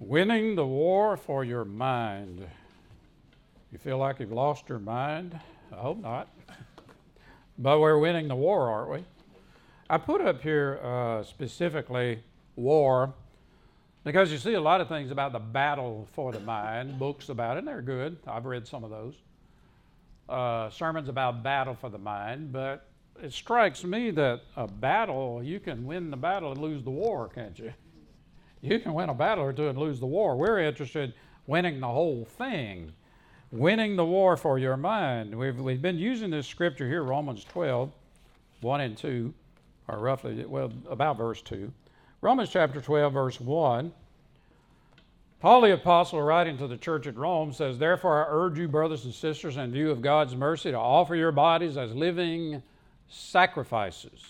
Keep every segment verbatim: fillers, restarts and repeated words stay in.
Winning the war for your mind. You feel like you've lost your mind? I hope not. But we're winning the war, aren't we? I put up here uh, specifically war because you see a lot of things about the battle for the mind, books about it, and they're good. I've read some of those. Uh, sermons about battle for the mind, but it strikes me that a battle, you can win the battle and lose the war, can't you? You can win a battle or two and lose the war. We're interested in winning the whole thing, winning the war for your mind. We've, we've been using this scripture here, Romans twelve, one and two, or roughly, well, about verse two. Romans chapter twelve, verse one. Paul the apostle, writing to the church at Rome, says, "Therefore I urge you, brothers and sisters, in view of God's mercy, to offer your bodies as living sacrifices,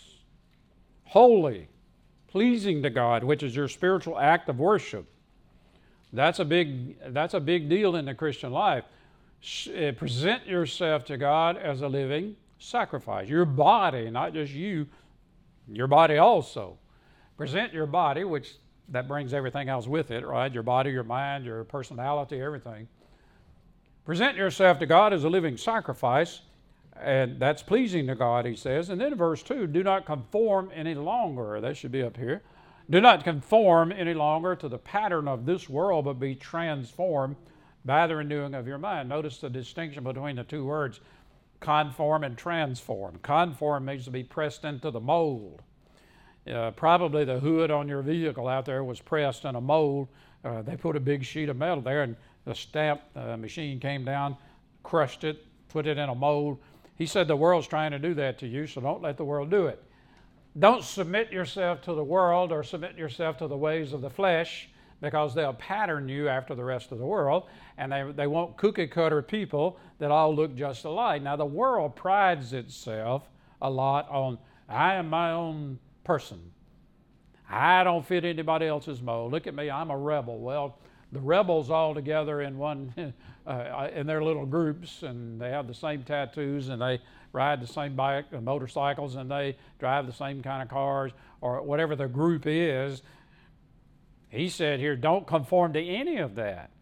holy, pleasing to God, which is your spiritual act of worship." That's a big, that's a big deal in the Christian life. Present yourself to God as a living sacrifice. Your body, not just you, your body also. Present your body, which that brings everything else with it, right? Your body, your mind, your personality, everything. Present yourself to God as a living sacrifice, and that's pleasing to God, he says. And then in verse two, do not conform any longer. That should be up here. Do not conform any longer to the pattern of this world, but be transformed by the renewing of your mind. Notice the distinction between the two words, conform and transform. Conform means to be pressed into the mold. Uh, probably the hood on your vehicle out there was pressed in a mold. Uh, they put a big sheet of metal there, and the stamp uh, machine came down, crushed it, put it in a mold. He said the world's trying to do that to you, so don't let the world do it. Don't submit yourself to the world or submit yourself to the ways of the flesh, because they'll pattern you after the rest of the world, and they, they want cookie-cutter people that all look just alike. Now, the world prides itself a lot on, I am my own person. I don't fit anybody else's mold. Look at me, I'm a rebel. Well, the rebels all together in one, uh, in their little groups, and they have the same tattoos, and they ride the same bike and motorcycles, and they drive the same kind of cars, or whatever the group is. He said here, don't conform to any of that.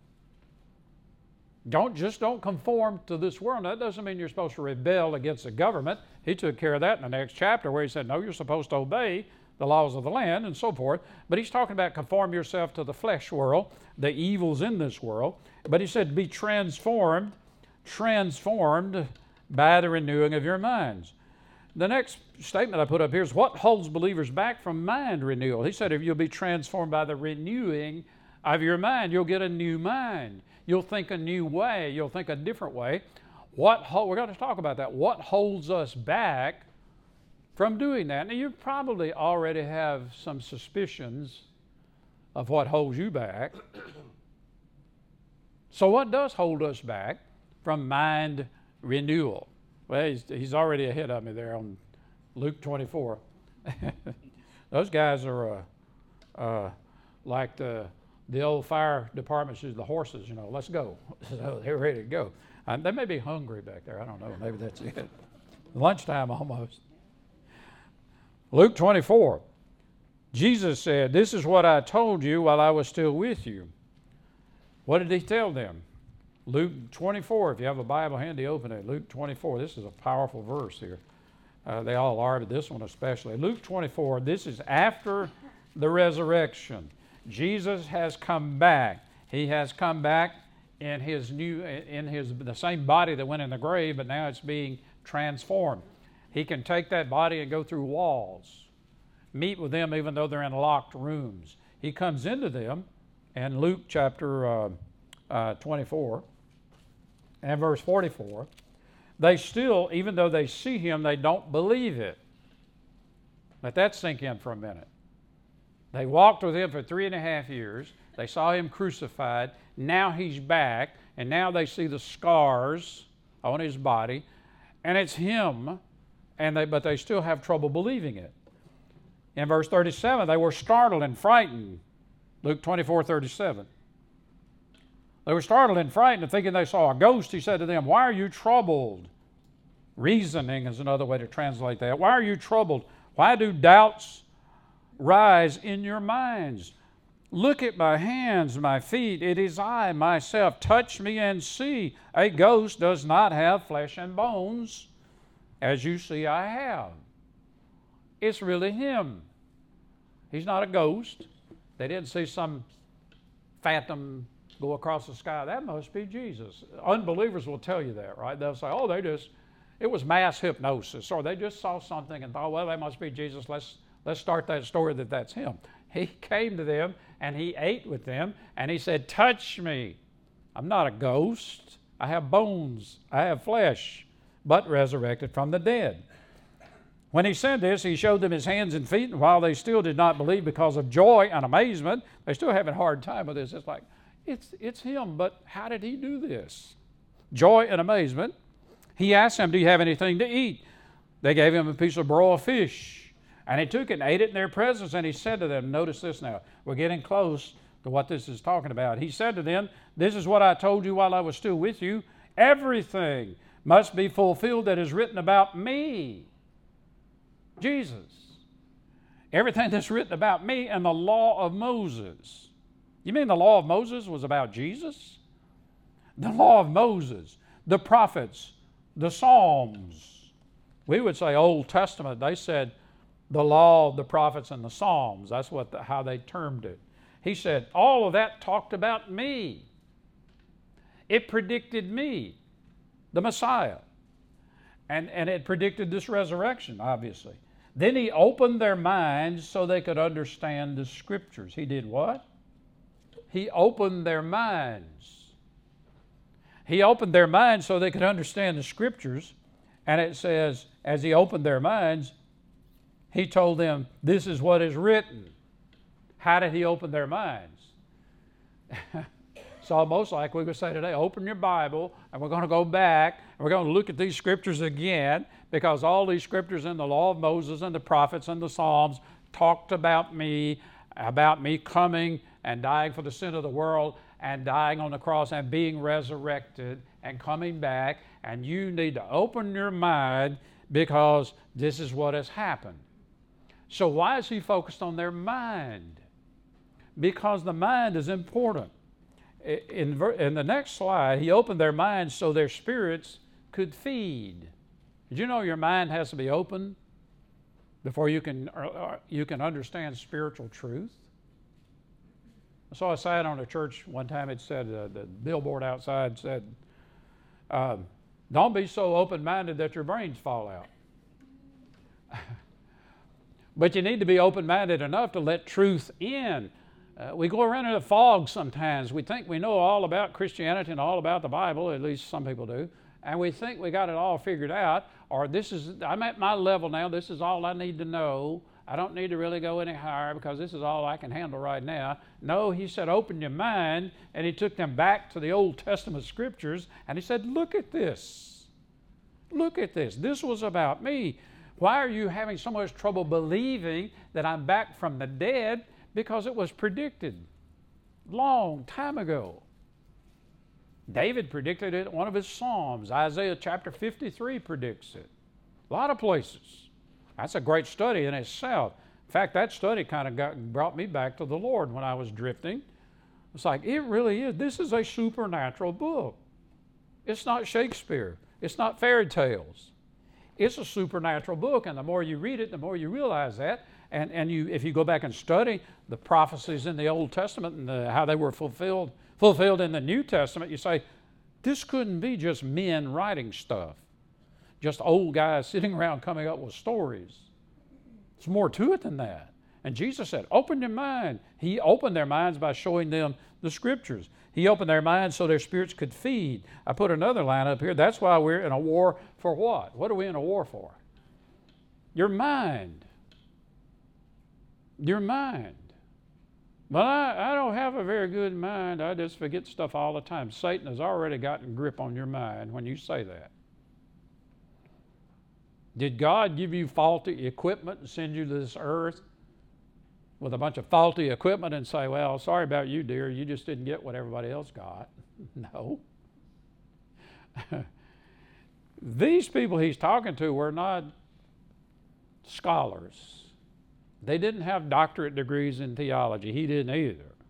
Don't just don't conform to this world. Now, that doesn't mean you're supposed to rebel against the government. He took care of that in the next chapter, where he said, no, you're supposed to obey the laws of the land and so forth. But he's talking about conform yourself to the flesh world, the evils in this world. But he said, be transformed, transformed by the renewing of your minds. The next statement I put up here is, what holds believers back from mind renewal? He said, if you'll be transformed by the renewing of your mind, you'll get a new mind. You'll think a new way. You'll think a different way. What we're going to talk about that. What holds us back from doing that? Now, you probably already have some suspicions of what holds you back. So what does hold us back from mind renewal? Well, he's, he's already ahead of me there on Luke twenty-four. Those guys are uh, uh, like the the old fire department says, the horses, you know, let's go. So they're ready to go. Uh, they may be hungry back there. I don't know. Maybe that's it. Lunchtime almost. Luke twenty-four. Jesus said, this is what I told you while I was still with you. What did he tell them? Luke twenty-four, if you have a Bible handy, open it. Luke twenty-four, this is a powerful verse here. Uh, they all are, but this one especially. Luke twenty-four, this is after the resurrection. Jesus has come back. He has come back in his new, in his the same body that went in the grave, but now it's being transformed. He can take that body and go through walls, meet with them even though they're in locked rooms. He comes into them, and Luke chapter uh, uh, twenty-four, and verse forty-four, they still, even though they see him, they don't believe it. Let that sink in for a minute. They walked with him for three and a half years. They saw him crucified. Now he's back, and now they see the scars on his body, and it's him, and they, but they still have trouble believing it. In verse thirty-seven, they were startled and frightened. Luke twenty-four, thirty-seven. They were startled and frightened and thinking they saw a ghost. He said to them, why are you troubled? Reasoning is another way to translate that. Why are you troubled? Why do doubts rise in your minds? Look at my hands, my feet. It is I, myself. Touch me and see. A ghost does not have flesh and bones, as you see I have. It's really him. He's not a ghost. They didn't see some phantom go across the sky. That must be Jesus. Unbelievers will tell you that, right? They'll say, oh, they just, it was mass hypnosis, or they just saw something and thought, well, that must be Jesus. Let's, let's start that story that that's him. He came to them and he ate with them and he said, touch me. I'm not a ghost. I have bones. I have flesh, but resurrected from the dead. When he said this, he showed them his hands and feet, and while they still did not believe because of joy and amazement, they're still having a hard time with this. It's like, it's, it's him, but how did he do this? Joy and amazement. He asked them, do you have anything to eat? They gave him a piece of broiled fish. And he took it and ate it in their presence, and he said to them, notice this now, we're getting close to what this is talking about. He said to them, this is what I told you while I was still with you. Everything must be fulfilled that is written about me, Jesus. Everything that's written about me and the law of Moses. You mean the law of Moses was about Jesus? The law of Moses, the prophets, the Psalms. We would say Old Testament. They said the law, the prophets, and the Psalms. That's what the, how they termed it. He said, all of that talked about me. It predicted me, the Messiah. And, and it predicted this resurrection, obviously. Then he opened their minds so they could understand the Scriptures. He did what? He opened their minds. He opened their minds so they could understand the Scriptures. And it says, as he opened their minds, he told them, this is what is written. How did he open their minds? It's almost like we would say today, open your Bible, and we're going to go back, and we're going to look at these Scriptures again, because all these Scriptures in the law of Moses and the prophets and the Psalms talked about me, about me coming and dying for the sin of the world, and dying on the cross and being resurrected and coming back. And you need to open your mind, because this is what has happened. So why is he focused on their mind? Because the mind is important. In, in the next slide, he opened their minds so their spirits could feed. Did you know your mind has to be open before you can, uh, you can understand spiritual truth? I saw a sign on a church one time. It said, uh, the billboard outside said, uh, don't be so open-minded that your brains fall out. But you need to be open-minded enough to let truth in. Uh, we go around in a fog sometimes. We think we know all about Christianity and all about the Bible, at least some people do, and we think we got it all figured out, or this is, I'm at my level now, this is all I need to know. I don't need to really go any higher because this is all I can handle right now. No, he said, open your mind, and he took them back to the Old Testament Scriptures, and he said, look at this. Look at this. This was about me. Why are you having so much trouble believing that I'm back from the dead? Because it was predicted long time ago. David predicted it in one of his Psalms. Isaiah chapter fifty-three predicts it. A lot of places. That's a great study in itself. In fact, that study kind of got, brought me back to the Lord when I was drifting. It's like, it really is. This is a supernatural book. It's not Shakespeare. It's not fairy tales. It's a supernatural book, and the more you read it, the more you realize that. And, and you, if you go back and study the prophecies in the Old Testament and the, how they were fulfilled, fulfilled in the New Testament, you say, this couldn't be just men writing stuff, just old guys sitting around coming up with stories. There's more to it than that. And Jesus said, open your mind. He opened their minds by showing them the Scriptures. He opened their minds so their spirits could feed. I put another line up here. That's why we're in a war for what? What are we in a war for? Your mind. Your mind. But I, I don't have a very good mind. I just forget stuff all the time. Satan has already gotten grip on your mind when you say that. Did God give you faulty equipment and send you to this earth with a bunch of faulty equipment and say, well, sorry about you, dear, you just didn't get what everybody else got? No. These people he's talking to were not scholars. They didn't have doctorate degrees in theology. He didn't either.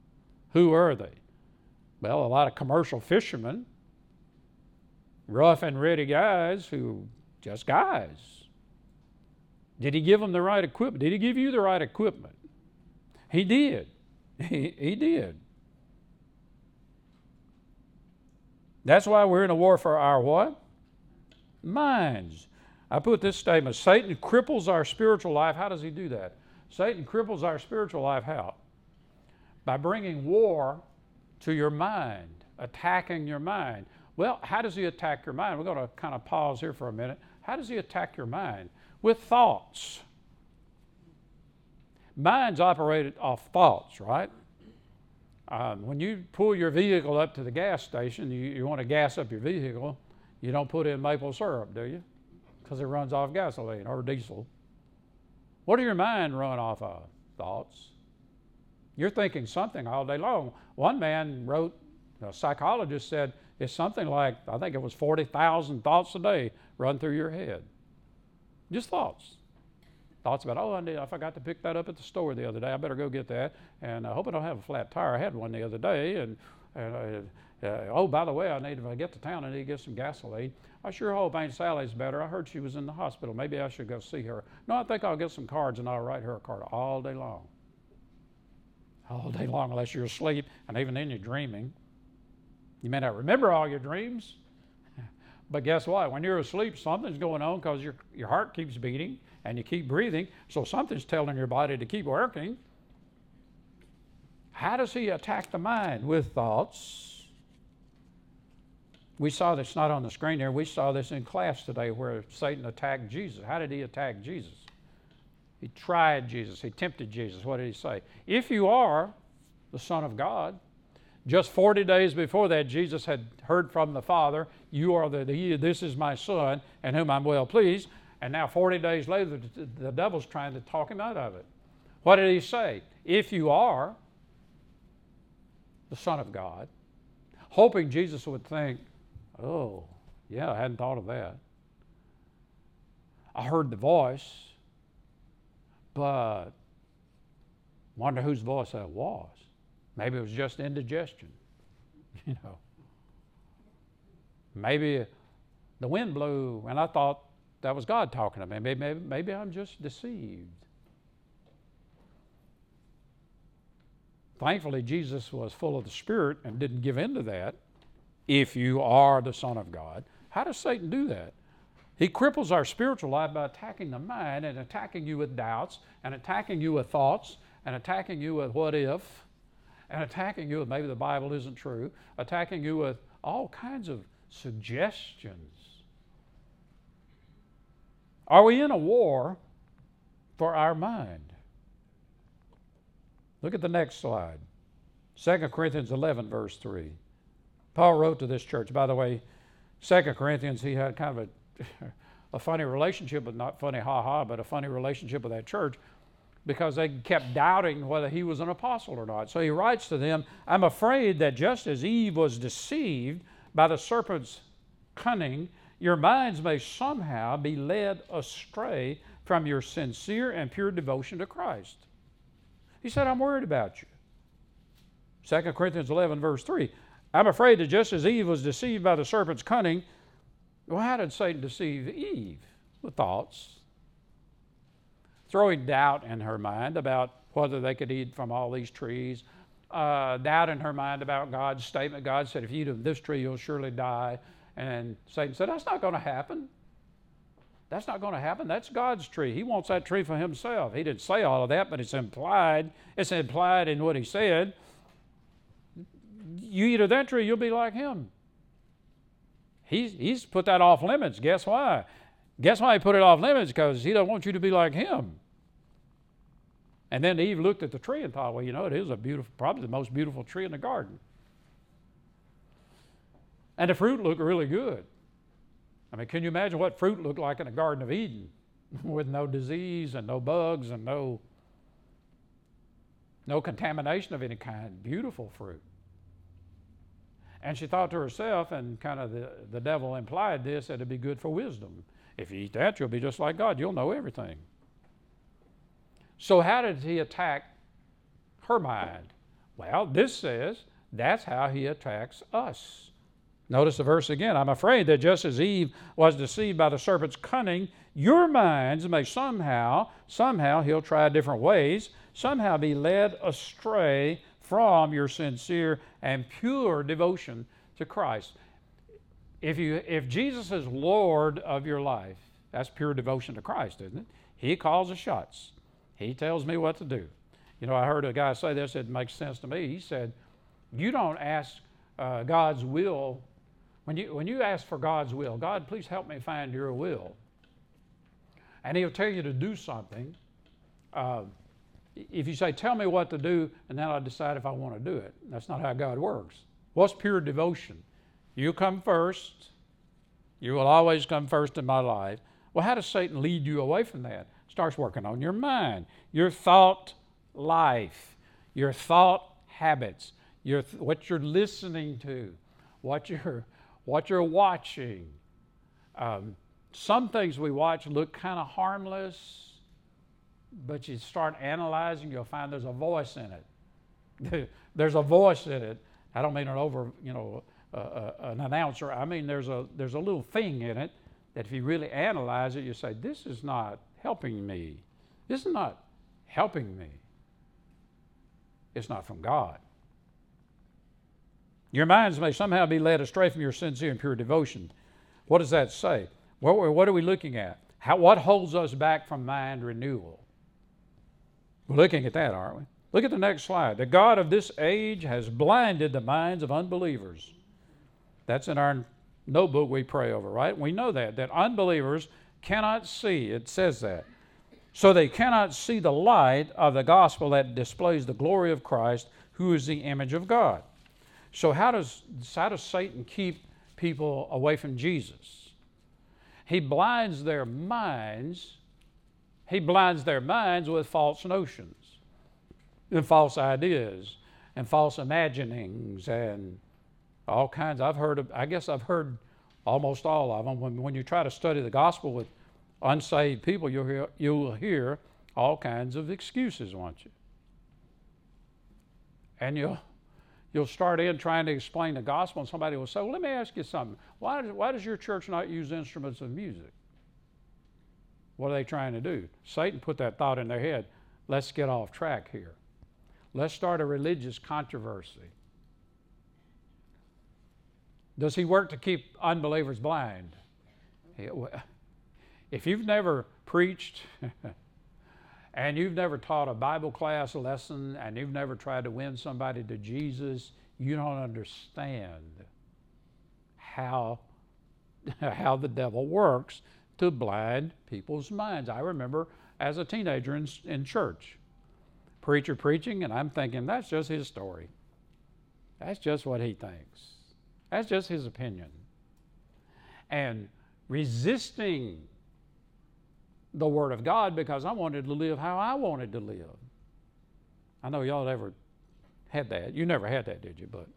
Who are they? Well, a lot of commercial fishermen, rough and ready guys who just guys. Did he give them the right equipment? Did he give you the right equipment? He did. He, he did. That's why we're in a war for our what? Minds. I put this statement, Satan cripples our spiritual life. How does he do that? Satan cripples our spiritual life how? By bringing war to your mind, attacking your mind. Well, how does he attack your mind? We're going to kind of pause here for a minute. How does he attack your mind? With thoughts. Minds operate off thoughts, right? Um, when you pull your vehicle up to the gas station, you, you want to gas up your vehicle, you don't put in maple syrup, do you? Because it runs off gasoline or diesel. What do your mind run off of? Thoughts. You're thinking something all day long. One man wrote, a psychologist said, it's something like, I think it was forty thousand thoughts a day run through your head. Just thoughts. Thoughts about, oh, I, need, I forgot to pick that up at the store the other day. I better go get that. And I hope I don't have a flat tire. I had one the other day. And, and uh, uh, oh, by the way, I need, if I get to town, I need to get some gasoline. I sure hope Aunt Sally's better. I heard she was in the hospital. Maybe I should go see her. No, I think I'll get some cards and I'll write her a card all day long. All day long, unless you're asleep, and even then you're dreaming. You may not remember all your dreams, but guess what? When you're asleep, something's going on because your, your heart keeps beating and you keep breathing, so something's telling your body to keep working. How does he attack the mind? With thoughts. We saw this not on the screen there. We saw this in class today where Satan attacked Jesus. How did he attack Jesus? He tried Jesus. He tempted Jesus. What did he say? If you are the Son of God. Just forty days before that, Jesus had heard from the Father, you are the, the this is my Son, in whom I'm well pleased. And now forty days later, the, the devil's trying to talk him out of it. What did he say? If you are the Son of God, hoping Jesus would think, oh, yeah, I hadn't thought of that. I heard the voice, but wonder whose voice that was. Maybe it was just indigestion, you know. Maybe the wind blew and I thought that was God talking to me. Maybe, maybe, maybe I'm just deceived. Thankfully, Jesus was full of the Spirit and didn't give in to that. If you are the Son of God. How does Satan do that? He cripples our spiritual life by attacking the mind and attacking you with doubts and attacking you with thoughts and attacking you with what if and attacking you with maybe the Bible isn't true, attacking you with all kinds of suggestions. Are we in a war for our mind? Look at the next slide. Second Corinthians eleven, verse three. Paul wrote to this church. By the way, Second Corinthians, he had kind of a, a funny relationship, but not funny ha-ha, but a funny relationship with that church because they kept doubting whether he was an apostle or not. So he writes to them, I'm afraid that just as Eve was deceived by the serpent's cunning, your minds may somehow be led astray from your sincere and pure devotion to Christ. He said, I'm worried about you. Second Corinthians eleven, verse three. I'm afraid that just as Eve was deceived by the serpent's cunning, well, how did Satan deceive Eve? With thoughts. Throwing doubt in her mind about whether they could eat from all these trees. Uh, doubt in her mind about God's statement. God said, if you eat of this tree, you'll surely die. And Satan said, that's not going to happen. That's not going to happen. That's God's tree. He wants that tree for himself. He didn't say all of that, but it's implied. It's implied in what he said. You eat of that tree, you'll be like him. He's, he's put that off limits. Guess why? Guess why he put it off limits? Because he doesn't want you to be like him. And then Eve looked at the tree and thought, well, you know, it is a beautiful, probably the most beautiful tree in the garden. And the fruit looked really good. I mean, can you imagine what fruit looked like in the Garden of Eden with no disease and no bugs and no, no contamination of any kind? Beautiful fruit. And she thought to herself, and kind of the, the devil implied this, that it'd be good for wisdom. If you eat that, you'll be just like God. You'll know everything. So how did he attack her mind? Well, this says that's how he attacks us. Notice the verse again. I'm afraid that just as Eve was deceived by the serpent's cunning, your minds may somehow, somehow he'll try different ways, somehow be led astray from your sincere and pure devotion to Christ. If you, if Jesus is Lord of your life, that's pure devotion to Christ, isn't it? He calls the shots. He tells me what to do. You know, I heard a guy say this, it makes sense to me. He said, you don't ask uh, God's will. When you, when you ask for God's will, God, please help me find your will. And he'll tell you to do something. Uh, if you say, tell me what to do, and then I'll decide if I want to do it. That's not how God works. What's pure devotion? You come first. You will always come first in my life. Well, how does Satan lead you away from that? Starts working on your mind, your thought life, your thought habits, your th- what you're listening to, what you're what you're watching. Um, some things we watch look kind of harmless, but you start analyzing, you'll find there's a voice in it. There's a voice in it. I don't mean an over, you know, uh, uh, an announcer. I mean there's a there's a little thing in it that if you really analyze it, you say, this is not helping me. This is not helping me. It's not from God. Your minds may somehow be led astray from your sincere and pure devotion. What does that say? What, what are we looking at? How, what holds us back from mind renewal? We're looking at that, aren't we? Look at the next slide. The God of this age has blinded the minds of unbelievers. That's in our notebook we pray over, right? We know that, that unbelievers cannot see. It says that. So they cannot see the light of the gospel that displays the glory of Christ, who is the image of God. So how does, how does Satan keep people away from Jesus? He blinds their minds. He blinds their minds with false notions and false ideas and false imaginings and all kinds. I've heard of, I guess I've heard almost all of them. When, when you try to study the gospel with unsaved people, you'll hear, you'll hear all kinds of excuses, won't you? And you'll, you'll start in trying to explain the gospel, and somebody will say, well, let me ask you something. Why does, why does your church not use instruments of music? What are they trying to do? Satan put that thought in their head. Let's get off track here. Let's start a religious controversy. Does he work to keep unbelievers blind? If you've never preached and you've never taught a Bible class lesson and you've never tried to win somebody to Jesus, you don't understand how, how the devil works to blind people's minds. I remember as a teenager in, in church, preacher preaching, and I'm thinking, that's just his story. That's just what he thinks. That's just his opinion. And resisting the Word of God because I wanted to live how I wanted to live. I know y'all ever had that. You never had that, did you? But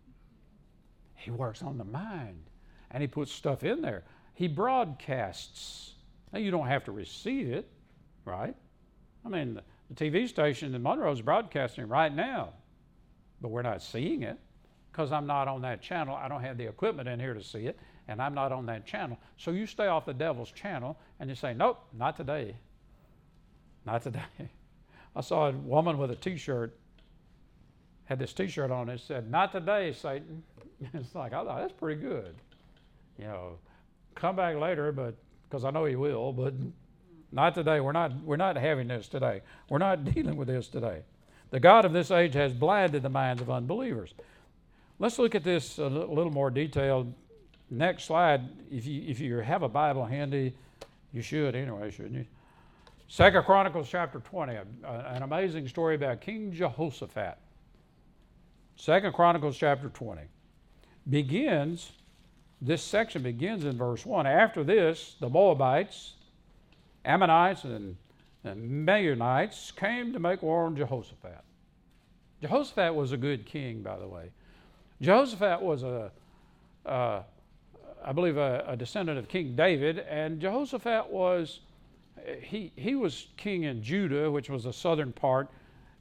he works on the mind, and he puts stuff in there. He broadcasts. Now, you don't have to receive it, right? I mean, the, the T V station in Monroe is broadcasting right now, but we're not seeing it because I'm not on that channel. I don't have the equipment in here to see it, and I'm not on that channel. So you stay off the devil's channel, and you say, nope, not today. Not today. I saw a woman with a T-shirt, had this T-shirt on, it said, not today, Satan. It's like, I thought, that's pretty good. You know, come back later, but because I know he will, but not today. We're not, we're not having this today. We're not dealing with this today. The God of this age has blinded the minds of unbelievers. Let's look at this a little more detailed. Next slide, if you if you have a Bible handy, you should anyway, shouldn't you? Second Chronicles chapter twenty, a, a, an amazing story about King Jehoshaphat. Second Chronicles chapter twenty begins, this section begins in verse one. After this, the Moabites, Ammonites, and, and Meunites came to make war on Jehoshaphat. Jehoshaphat was a good king, by the way. Jehoshaphat was a, uh, I believe, a, a descendant of King David, and Jehoshaphat was, he, he was king in Judah, which was the southern part,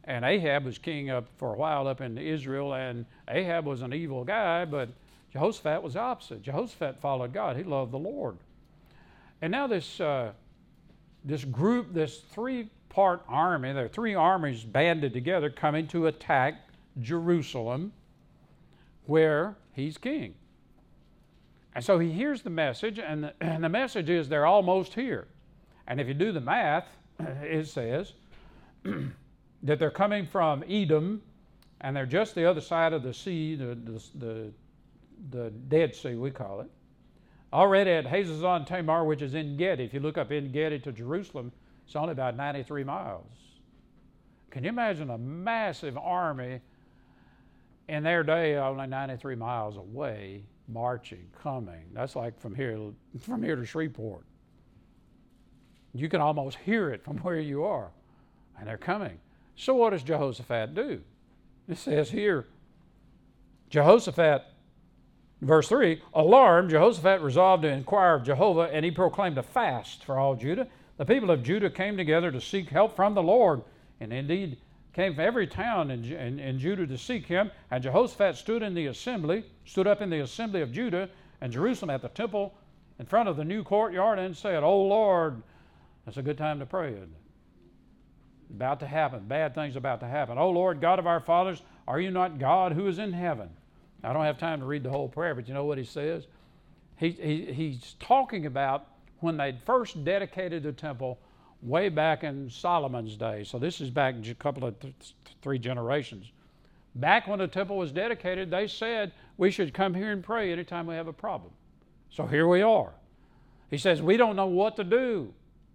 And Ahab was king up for a while up in Israel, and Ahab was an evil guy, but Jehoshaphat was the opposite. Jehoshaphat followed God. He loved the Lord. And now this uh, this group, this three-part army, there are three armies banded together coming to attack Jerusalem, where he's king. And so he hears the message, and the, and the message is they're almost here. And if you do the math, it says that they're coming from Edom, and they're just the other side of the sea, the, the, the, the Dead Sea, we call it. Already at Hazazon Tamar, which is En Gedi. If you look up En Gedi to Jerusalem, it's only about ninety-three miles. Can you imagine a massive army in their day only ninety-three miles away, marching, coming? That's like from here, from here to Shreveport. You can almost hear it from where you are, and they're coming. So what does Jehoshaphat do? It says here, Jehoshaphat, verse three, alarmed, Jehoshaphat resolved to inquire of Jehovah, and he proclaimed a fast for all Judah. The people of Judah came together to seek help from the Lord, and indeed came from every town in, in, in Judah to seek him. And Jehoshaphat stood in the assembly, stood up in the assembly of Judah and Jerusalem at the temple in front of the new courtyard and said, "O Lord," that's a good time to pray, isn't it? About to happen. Bad things about to happen. "O Lord, God of our fathers, are you not God who is in heaven?" I don't have time to read the whole prayer, but you know what he says? He, he, he's talking about when they first dedicated the temple way back in Solomon's day. So this is back a couple of th- three generations. Back when the temple was dedicated, they said we should come here and pray anytime we have a problem. So here we are. He says, we don't know what to do.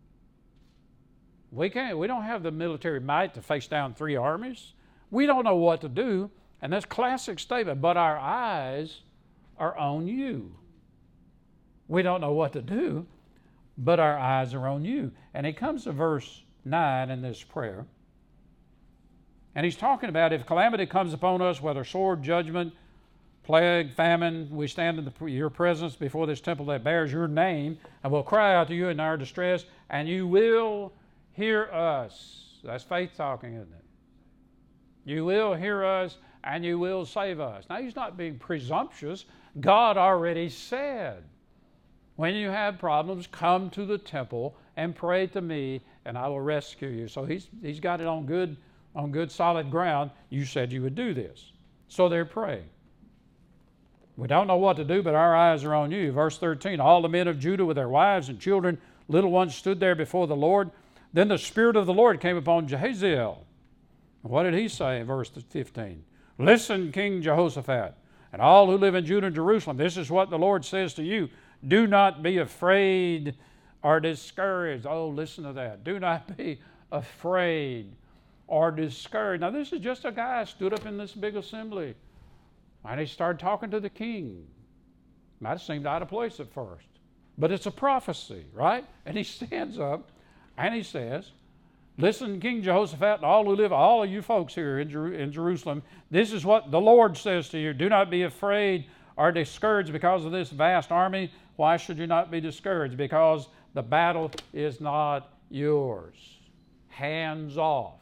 We can't, we don't have the military might to face down three armies. We don't know what to do. And that's classic statement, but our eyes are on you. We don't know what to do, but our eyes are on you. And he comes to verse nine in this prayer. And he's talking about if calamity comes upon us, whether sword, judgment, plague, famine, we stand in the, your presence before this temple that bears your name, and we'll cry out to you in our distress, and you will hear us. That's faith talking, isn't it? You will hear us, and you will save us. Now, he's not being presumptuous. God already said, when you have problems, come to the temple and pray to me, and I will rescue you. So he's, he's got it on good, on good solid ground. You said you would do this. So they're praying. We don't know what to do, but our eyes are on you. Verse thirteen, all the men of Judah with their wives and children, little ones, stood there before the Lord. Then the Spirit of the Lord came upon Jehaziel. What did he say in verse fifteen? Listen, King Jehoshaphat, and all who live in Judah and Jerusalem, this is what the Lord says to you. Do not be afraid or discouraged. Oh, listen to that. Do not be afraid or discouraged. Now, this is just a guy who stood up in this big assembly, and he started talking to the king. Might have seemed out of place at first, but it's a prophecy, right? And he stands up, and he says, listen, King Jehoshaphat, and all who live, all of you folks here in, Jer- in Jerusalem, this is what the Lord says to you. Do not be afraid or discouraged because of this vast army. Why should you not be discouraged? Because the battle is not yours. Hands off.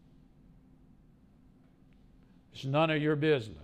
It's none of your business.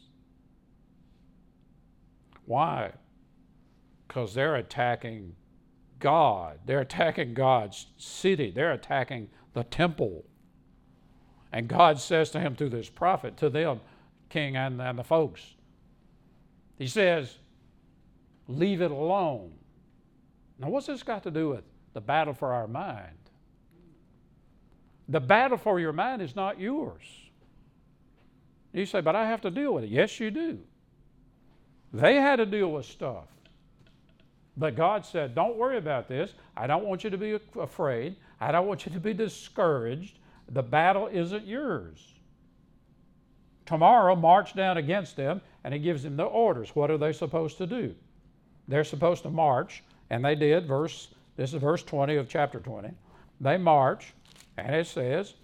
Why? Because they're attacking God. They're attacking God's city. They're attacking the temple. And God says to him through this prophet, to them, king and, and the folks, he says, leave it alone. Now, what's this got to do with the battle for our mind? The battle for your mind is not yours. You say, but I have to deal with it. Yes, you do. They had to deal with stuff. But God said, don't worry about this. I don't want you to be afraid. I don't want you to be discouraged. The battle isn't yours. Tomorrow, march down against them, and he gives them the orders. What are they supposed to do? They're supposed to march, and they did. Verse, this is verse twenty of chapter twenty. They march, and it says,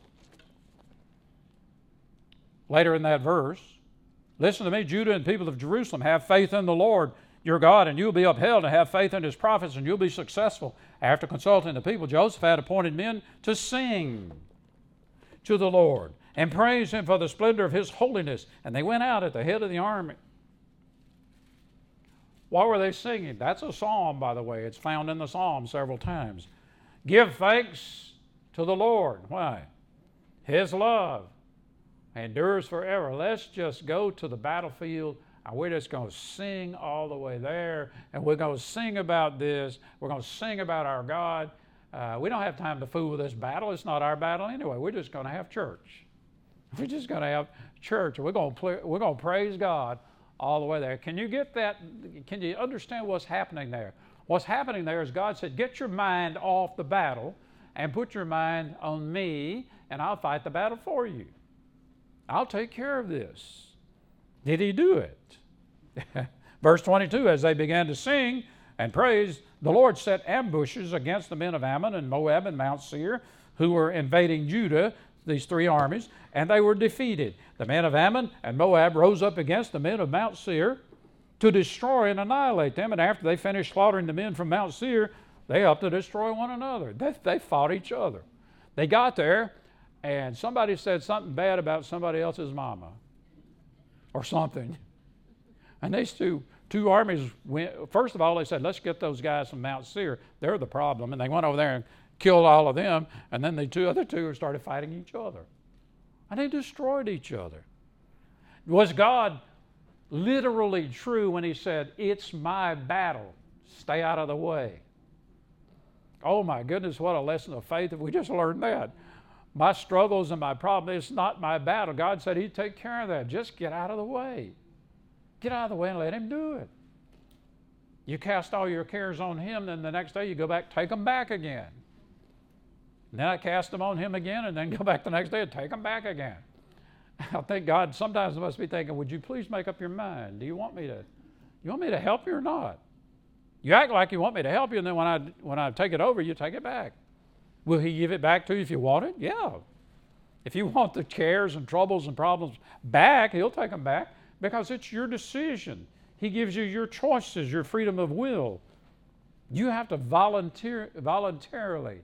later in that verse, listen to me, Judah and people of Jerusalem, have faith in the Lord your God, and you'll be upheld, and have faith in his prophets, and you'll be successful. After consulting the people, Jehoshaphat appointed men to sing to the Lord and praise him for the splendor of his holiness. And they went out at the head of the army. What were they singing? That's a psalm, by the way. It's found in the psalm several times. Give thanks to the Lord. Why? His love endures forever. Let's just go to the battlefield, and we're just going to sing all the way there, and we're going to sing about this. We're going to sing about our God. Uh, we don't have time to fool with this battle. It's not our battle anyway. We're just going to have church. We're just going to have church. We're going to play, we're going to praise God all the way there. Can you get that? Can you understand what's happening there? What's happening there is God said, get your mind off the battle and put your mind on me, and I'll fight the battle for you. I'll take care of this. Did he do it? Verse twenty-two, as they began to sing and praise, the Lord set ambushes against the men of Ammon and Moab and Mount Seir, who were invading Judah, these three armies, and they were defeated. The men of Ammon and Moab rose up against the men of Mount Seir to destroy and annihilate them. And after they finished slaughtering the men from Mount Seir, they helped to destroy one another. They, they fought each other. They got there, and somebody said something bad about somebody else's mama or something. And these two, two armies went, first of all, they said, let's get those guys from Mount Seir. They're the problem. And they went over there and killed all of them, and then the two other two started fighting each other. And they destroyed each other. Was God literally true when he said, it's my battle, stay out of the way? Oh my goodness, what a lesson of faith if we just learned that. My struggles and my problem, it's not my battle. God said he'd take care of that. Just get out of the way. Get out of the way and let him do it. You cast all your cares on him, then the next day you go back, take them back again. And then I cast them on him again, and then go back the next day and take them back again. I think God sometimes must be thinking, would you please make up your mind? Do you want me to, you want me to help you or not? You act like you want me to help you, and then when I, when I take it over, you take it back. Will he give it back to you if you want it? Yeah. If you want the cares and troubles and problems back, he'll take them back because it's your decision. He gives you your choices, your freedom of will. You have to volunteer, voluntarily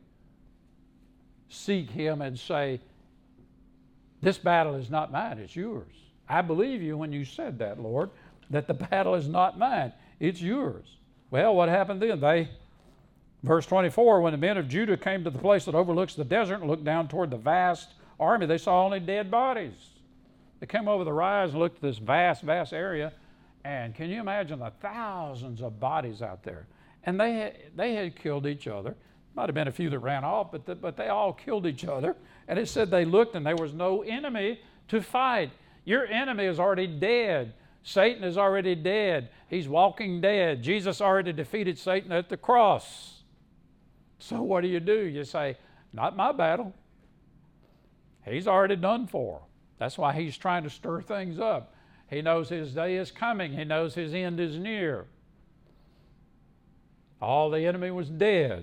seek him and say, this battle is not mine, it's yours. I believe you when you said that, Lord, that the battle is not mine, it's yours. Well, what happened then? They, verse twenty-four, when the men of Judah came to the place that overlooks the desert and looked down toward the vast army, they saw only dead bodies. They came over the rise and looked at this vast, vast area, and can you imagine the thousands of bodies out there? And they had, they had killed each other. Might have been a few that ran off, but, the, but they all killed each other. And it said they looked and there was no enemy to fight. Your enemy is already dead. Satan is already dead. He's walking dead. Jesus already defeated Satan at the cross. So what do you do? You say, not my battle. He's already done for. That's why he's trying to stir things up. He knows his day is coming. He knows his end is near. All the enemy was dead.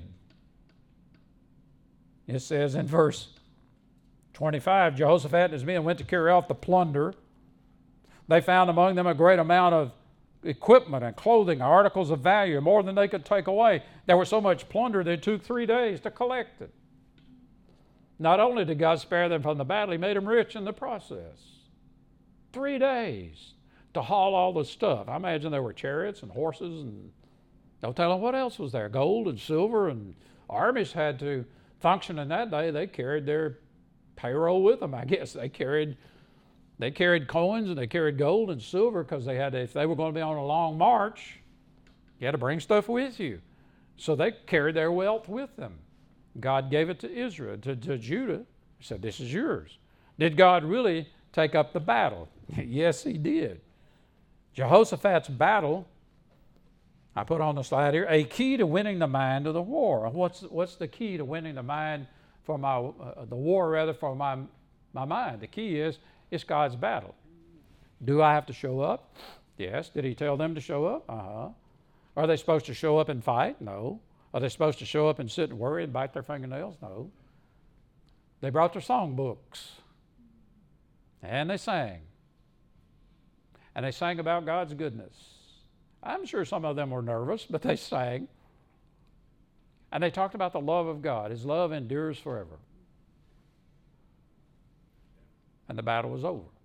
It says in verse twenty-five, Jehoshaphat and his men went to carry off the plunder. They found among them a great amount of equipment and clothing, articles of value, more than they could take away. There was so much plunder that it took three days to collect it. Not only did God spare them from the battle, he made them rich in the process. Three days to haul all the stuff. I imagine there were chariots and horses and don't tell them what else was there. Gold and silver, and armies had to function in that day. They carried their payroll with them, I guess. They carried they carried coins and they carried gold and silver because they had to, if they were going to be on a long march, you had to bring stuff with you. So they carried their wealth with them. God gave it to Israel, to, to Judah. He said, this is yours. Did God really take up the battle? Yes, he did. Jehoshaphat's battle, I put on the slide here, a key to winning the mind of the war. What's, what's the key to winning the mind for my, uh, the war rather for my, my mind? The key is, it's God's battle. Do I have to show up? Yes. Did he tell them to show up? Uh-huh. Are they supposed to show up and fight? No. Are they supposed to show up and sit and worry and bite their fingernails? No. They brought their songbooks. And they sang. And they sang about God's goodness. I'm sure some of them were nervous, but they sang. And they talked about the love of God. His love endures forever. and the battle was over.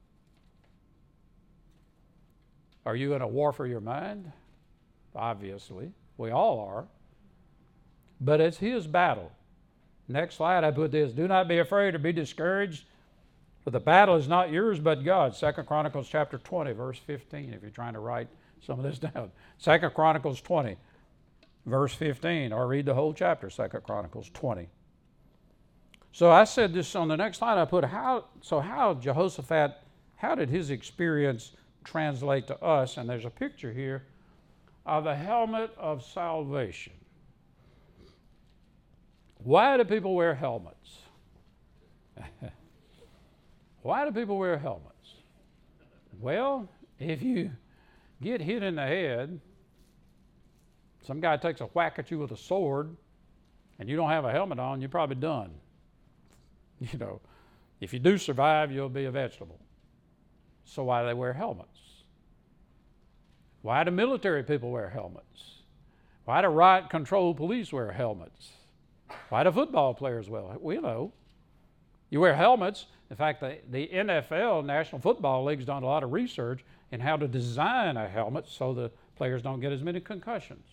Are you in a war for your mind? Obviously. We all are. But it's his battle. Next slide, I put this. Do not be afraid or be discouraged, for the battle is not yours but God's. Second Chronicles chapter twenty, verse fifteen, if you're trying to write some of this down. Second Chronicles twenty, verse fifteen, or read the whole chapter, Second Chronicles twenty. So I said this on the next slide, I put how, so how Jehoshaphat, how did his experience translate to us? And there's a picture here of the helmet of salvation. Why do people wear helmets? Why do people wear helmets? Well, if you get hit in the head, some guy takes a whack at you with a sword, and you don't have a helmet on, you're probably done. You know, if you do survive, you'll be a vegetable. So why do they wear helmets? Why do military people wear helmets? Why do riot control police wear helmets? Why do football players wear? We know. You wear helmets. In fact, the, the N F L, National Football League, has done a lot of research in how to design a helmet so the players don't get as many concussions.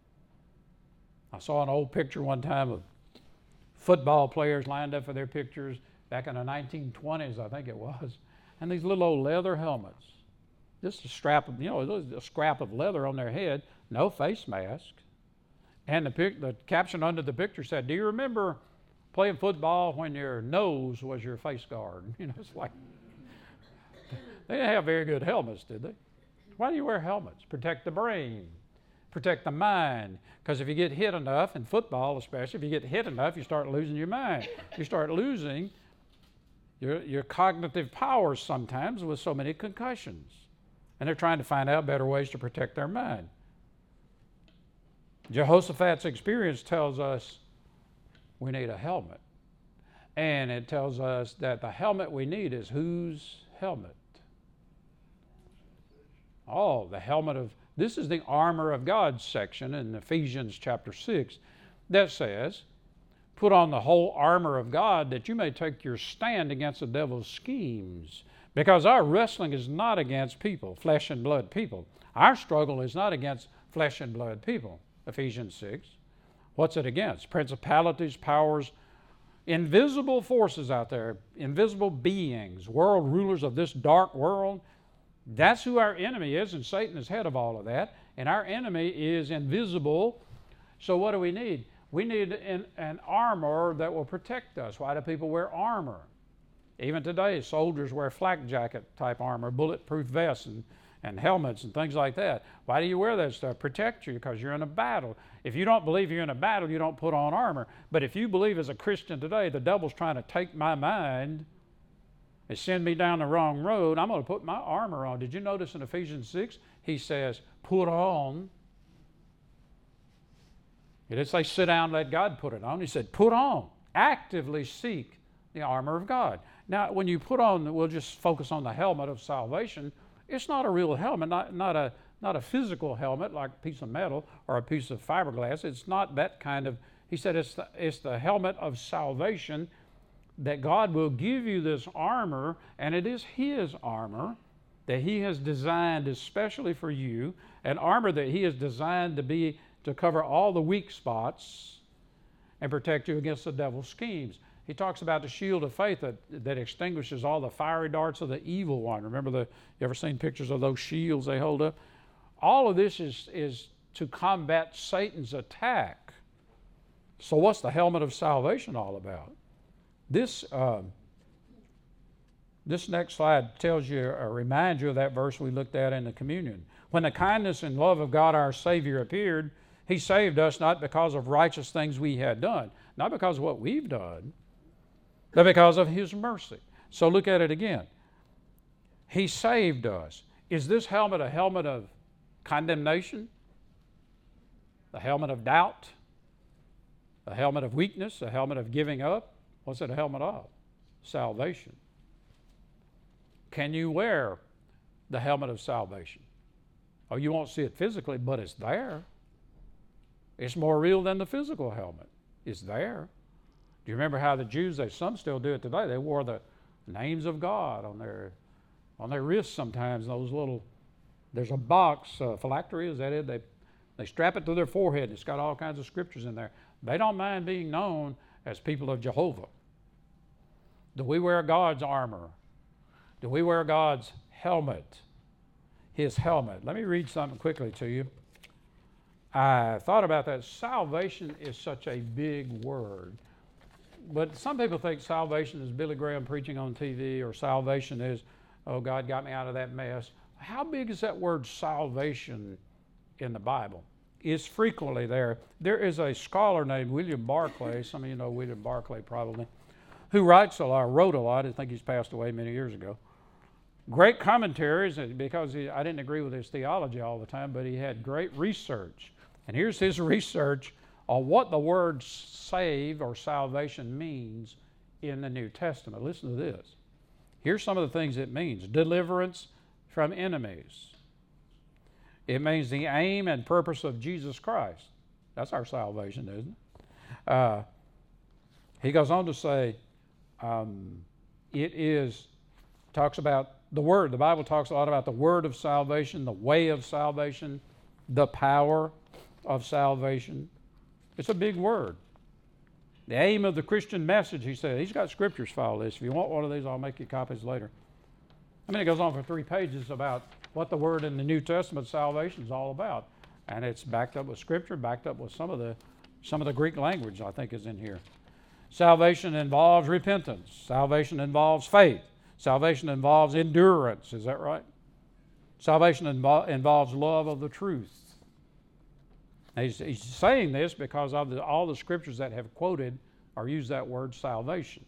I saw an old picture one time of football players lined up for their pictures back in the nineteen twenties, I think it was, and these little old leather helmets. Just a strap of, you know, a scrap of leather on their head, no face mask. And the, pic, the caption under the picture said, do you remember playing football when your nose was your face guard? You know, it's like, they didn't have very good helmets, did they? Why do you wear helmets? Protect the brain, protect the mind. Because if you get hit enough, in football especially, if you get hit enough, you start losing your mind. You start losing your, your cognitive powers sometimes with so many concussions. And they're trying to find out better ways to protect their mind. Jehoshaphat's experience tells us we need a helmet. And it tells us that the helmet we need is whose helmet? Oh, the helmet of, this is the armor of God section in Ephesians chapter six that says, put on the whole armor of God that you may take your stand against the devil's schemes. Because our wrestling is not against people, flesh and blood people. Our struggle is not against flesh and blood people. Ephesians six. What's it against? Principalities, powers, invisible forces out there, invisible beings, world rulers of this dark world. That's who our enemy is, and Satan is head of all of that. And our enemy is invisible. So what do we need? We need an, an armor that will protect us. Why do people wear armor? Even today, soldiers wear flak jacket type armor, bulletproof vests, and and helmets and things like that. Why do you wear that stuff? Protect you, because you're in a battle. If you don't believe you're in a battle, you don't put on armor. But if you believe as a Christian today, the devil's trying to take my mind and send me down the wrong road, I'm going to put my armor on. Did you notice in Ephesians six, he says, put on. He didn't say sit down and let God put it on. He said, put on. Actively seek the armor of God. Now, when you put on, we'll just focus on the helmet of salvation. It's not a real helmet, not, not, a, not a physical helmet like a piece of metal or a piece of fiberglass. It's not that kind of, he said it's the, it's the helmet of salvation, that God will give you this armor, and it is his armor that he has designed especially for you, an armor that he has designed to be, to cover all the weak spots and protect you against the devil's schemes. He talks about the shield of faith that, that extinguishes all the fiery darts of the evil one. Remember, the, you ever seen pictures of those shields they hold up? All of this is, is to combat Satan's attack. So what's the helmet of salvation all about? This, uh, this next slide tells you, or reminds you of that verse we looked at in the communion. When the kindness and love of God our Savior appeared, he saved us not because of righteous things we had done, not because of what we've done, but because of his mercy. So look at it again. He saved us. Is this helmet a helmet of condemnation? A helmet of doubt? A helmet of weakness? A helmet of giving up? What's it a helmet of? Salvation. Can you wear the helmet of salvation? Oh, you won't see it physically, but it's there. It's more real than the physical helmet. It's there. Do you remember how the Jews, they, some still do it today, they wore the, names of God on their on their wrists sometimes. Those little, there's a box, uh, phylactery, is that it? They, they strap it to their forehead, and it's got all kinds of scriptures in there. They don't mind being known as people of Jehovah. Do we wear God's armor? Do we wear God's helmet? His helmet. Let me read something quickly to you. I thought about that. Salvation is such a big word. But some people think salvation is Billy Graham preaching on T V, or salvation is, oh, God got me out of that mess. How big is that word salvation in the Bible? It's frequently there. There is a scholar named William Barclay, some of you know William Barclay probably, who writes a lot, wrote a lot. I think he's passed away many years ago. Great commentaries, because he, I didn't agree with his theology all the time, but he had great research. And here's his research on what the word save or salvation means in the New Testament. Listen to this. Here's some of the things it means. Deliverance from enemies. It means the aim and purpose of Jesus Christ. That's our salvation, isn't it? Uh, he goes on to say, um, it is, talks about the Word. The Bible talks a lot about the Word of salvation, the way of salvation, the power of salvation. It's a big word. The aim of the Christian message, he said. He's got scriptures for all this. If you want one of these, I'll make you copies later. I mean, it goes on for three pages about what the word in the New Testament salvation is all about. And it's backed up with scripture, backed up with some of the some of the Greek language, I think, is in here. Salvation involves repentance. Salvation involves faith. Salvation involves endurance. Is that right? Salvation invo- involves love of the truth. He's, he's saying this because of the, all the scriptures that have quoted or used that word salvation.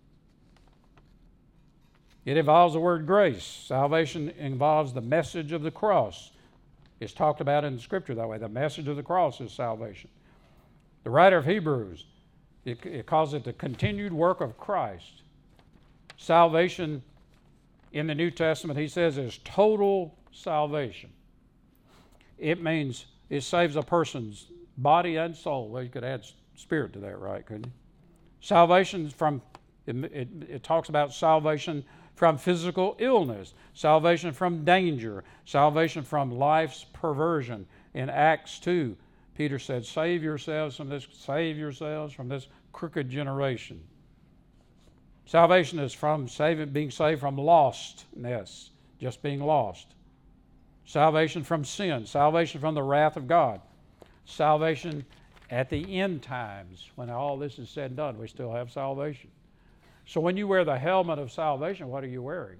It involves the word grace. Salvation involves the message of the cross. It's talked about in the scripture that way. The message of the cross is salvation. The writer of Hebrews, it, it calls it the continued work of Christ. Salvation in the New Testament, he says, is total salvation. It means it saves a person's body and soul. Well, you could add spirit to that, right, couldn't you? Salvation from, it, it, it talks about salvation from physical illness, salvation from danger, salvation from life's perversion. In Acts two, Peter said, save yourselves from this, save yourselves from this crooked generation. Salvation is from saving, being saved from lostness, just being lost. Salvation from sin, salvation from the wrath of God. Salvation at the end times, when all this is said and done, we still have salvation. So when you wear the helmet of salvation, what are you wearing?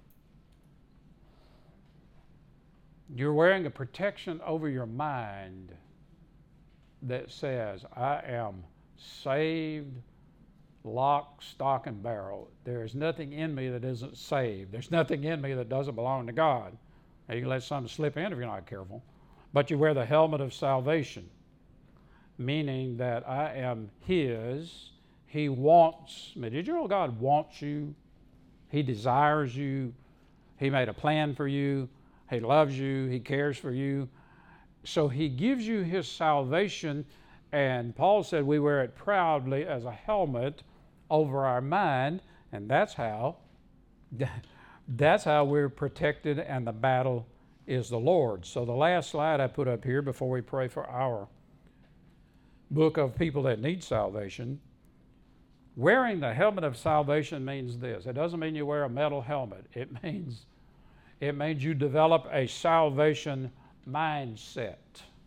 You're wearing a protection over your mind that says, I am saved, lock, stock, and barrel. There is nothing in me that isn't saved. There's nothing in me that doesn't belong to God. Now, you can let something slip in if you're not careful. But you wear the helmet of salvation, meaning that I am His. He wants me. Did you know God wants you? He desires you. He made a plan for you. He loves you. He cares for you. So He gives you His salvation, and Paul said we wear it proudly as a helmet over our mind, and that's how That's how we're protected, and the battle is the Lord's. So the last slide I put up here before we pray for our book of people that need salvation, wearing the helmet of salvation means this. It doesn't mean you wear a metal helmet. It means, it means you develop a salvation mindset.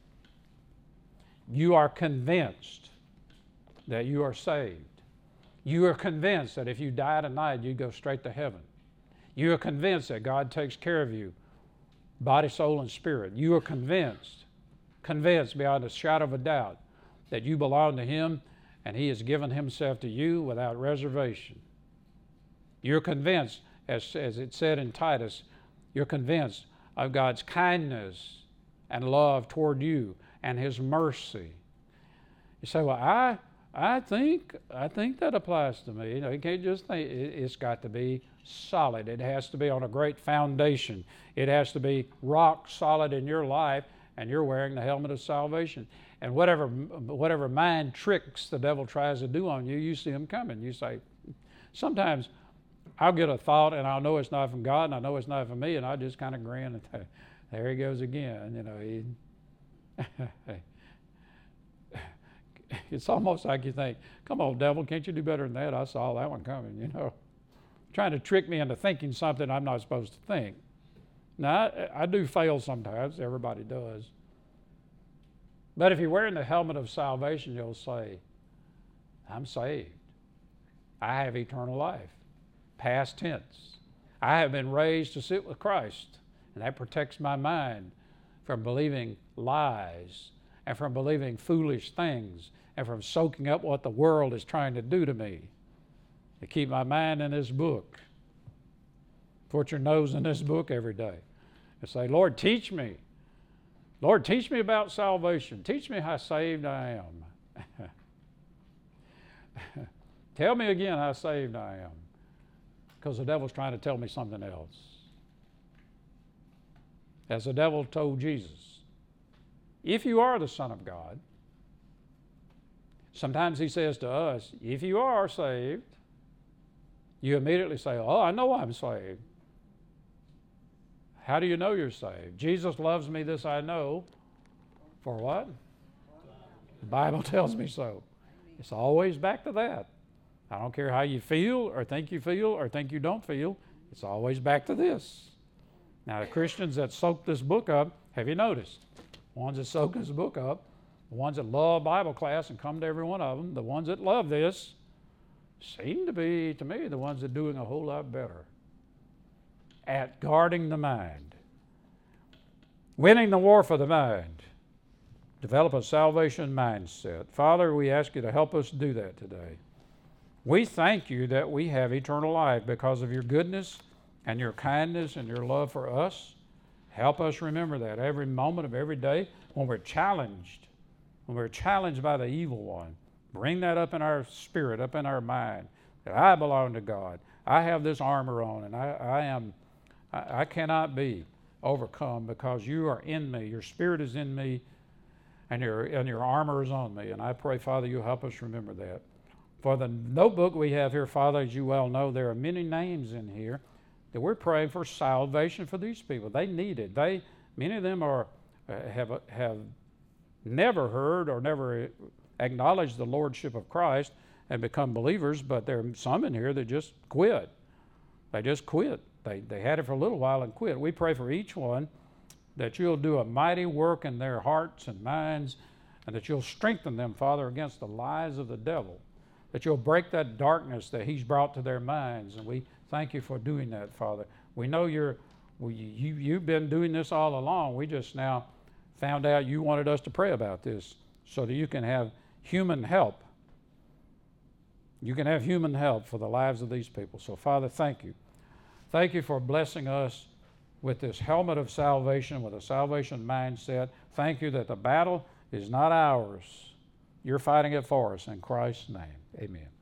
You are convinced that you are saved. You are convinced that if you die tonight, you go straight to heaven. You are convinced that God takes care of you, body, soul, and spirit. You are convinced, convinced beyond a shadow of a doubt that you belong to Him and He has given Himself to you without reservation. You're convinced, as, as it said in Titus, you're convinced of God's kindness and love toward you and His mercy. You say, well, I I think I think that applies to me. You know, you can't just think. It, it's got to be solid. It has to be on a great foundation. It has to be rock solid in your life, and you're wearing the helmet of salvation. And whatever whatever mind tricks the devil tries to do on you, you see them coming. You say, sometimes I'll get a thought and I'll know it's not from God and I know it's not from me, and I'll just kind of grin and th- there he goes again. You know, he, it's almost like you think, come on, devil, can't you do better than that? I saw that one coming, you know. Trying to trick me into thinking something I'm not supposed to think. Now, I, I do fail sometimes. Everybody does. But if you're wearing the helmet of salvation, you'll say, I'm saved. I have eternal life. Past tense. I have been raised to sit with Christ, and that protects my mind from believing lies and from believing foolish things and from soaking up what the world is trying to do to me. To keep my mind in this book. Put your nose in this book every day and say, Lord, teach me. Lord, teach me about salvation. Teach me how saved I am. Tell me again how saved I am. Because the devil's trying to tell me something else. As the devil told Jesus, if you are the Son of God, sometimes he says to us, if you are saved, you immediately say, oh, I know I'm saved. How do you know you're saved? Jesus loves me, this I know. For what? The Bible tells me so. It's always back to that. I don't care how you feel or think you feel or think you don't feel. It's always back to this. Now, the Christians that soak this book up, have you noticed? The ones that soak this book up, the ones that love Bible class and come to every one of them, the ones that love this, seem to be, to me, the ones that are doing a whole lot better at guarding the mind. Winning the war for the mind. Develop a salvation mindset. Father, we ask you to help us do that today. We thank you that we have eternal life because of your goodness and your kindness and your love for us. Help us remember that every moment of every day when we're challenged, when we're challenged by the evil one. Bring that up in our spirit, up in our mind, that I belong to God. I have this armor on, and I, I am, I, I cannot be overcome because you are in me. Your spirit is in me, and your and your armor is on me. And I pray, Father, you help us remember that. For the notebook we have here, Father, as you well know, there are many names in here that we're praying for salvation for these people. They need it. They, many of them are uh, have have never heard or never acknowledge the lordship of Christ and become believers, but there are some in here that just quit. They just quit. They, they had it for a little while and quit. We pray for each one that you'll do a mighty work in their hearts and minds, and that you'll strengthen them, Father, against the lies of the devil, that you'll break that darkness that he's brought to their minds, and we thank you for doing that, Father. We know you're, we, you, you've been doing this all along. We just now found out you wanted us to pray about this so that you can have human help. You can have human help for the lives of these people. So, Father, thank you. Thank you for blessing us with this helmet of salvation, with a salvation mindset. Thank you that the battle is not ours. You're fighting it for us. In Christ's name, amen.